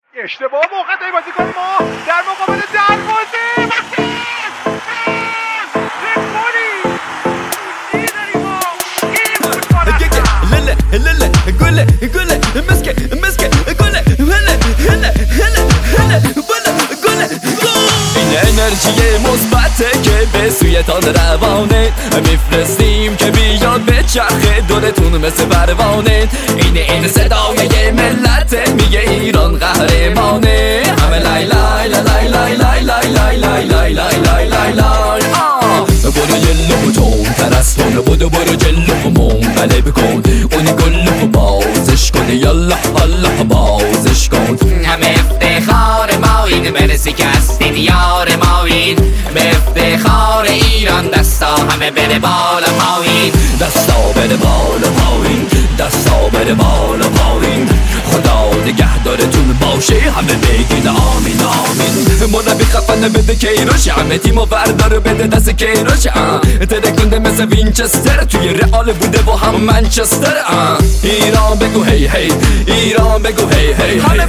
اشتباه موقعی بازی کنیم ما در مقابل دروازه انرژی مثبته که به سویتان روانه میفرستیم که بیاد به چرخه دورتون مثل پروانه. این صدای ملت میگه ایران قهرمانه. همه لای لای لای لای لای لای لای لای لای لای لای لای. برو جلو تون ترستون برو جلو منقلب کن اون گلو بازش کن یالا الله بازش کن. همه افتخار ما این برسی که هستید یار ما این به افتخار ایران دستا همه بره بالا پایین دستا بره بالا پایین دستا بره بالا پایین. خدا نگهدارتون باشه همه بگید آمین آمین. مربی خفن بده کیروش همه تیمو بردار بده دست کیروش ترکونده مثل وینچستر توی رئال بوده و هم منچستر. ایران بگو هی هی ایران بگو هی هی هی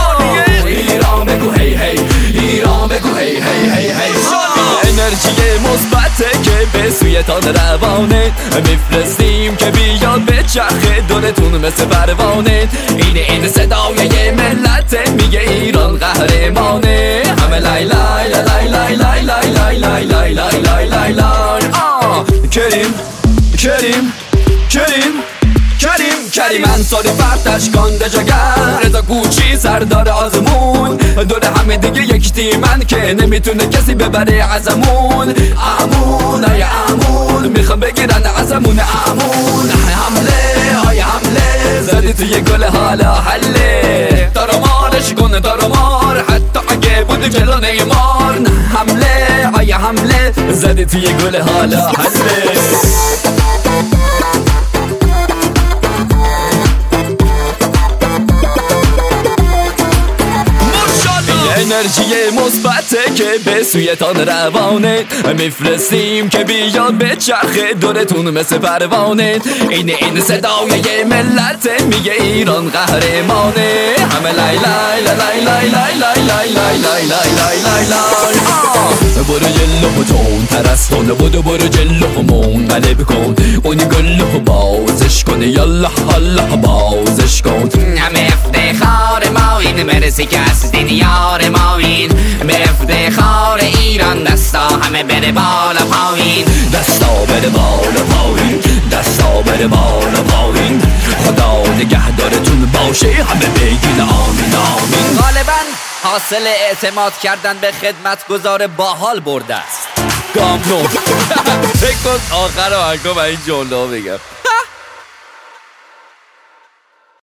هی ایران بگو هی هی ایران بگو هی هی هی هی. انرژی مثبته که به سویتان روانه میفرستیم که بیاد به چرخه دورتون مثل پروانه. این صدای ملت میگه ایران قهرمانه. همه لای لای لای لای لای لای لای لای لای لای لای لای لای. کریم کریم کریم کریم کریم انصاری پرتش کنده جگر رضا کوچی سردار آزمون دور همه دیگه یک تیمن که نمیتونه کسی ببره ازمون. امون ای امون میخوام بگیرن ازمون امون. حمله های حمله زدی توی گل حالا حله دارمارش کنه دارمار حتی اگه بود جلو نیمار. حمله های حمله زدی توی گل حالا حله. انرژی مثبته که به سویتان روانه میفرستیم که بیاد به چرخه دورتون مثل پروانه. این صدای ملت میگه ایران قهرمانه. همه لای لای لای لای لای لای لای لای لای لای لای لای لای. برو جلو تون ترستون برو جلو منقلب کن اون گلو بازش کن یالا الله بازش کن. همه افتخار ما این مرسی که هستید یار ما این به افتخار ایران دستا همه بره بالا پایین دستا بره بالا پایین دستا بره بالا پایین. خدا نگهدارتون باشه همه بگین آمین آمین. غالبا حاصل اعتماد کردن به خدمتگزار باحال برده است. گام نو فکر کن آخر آهنگا و این جمله بگم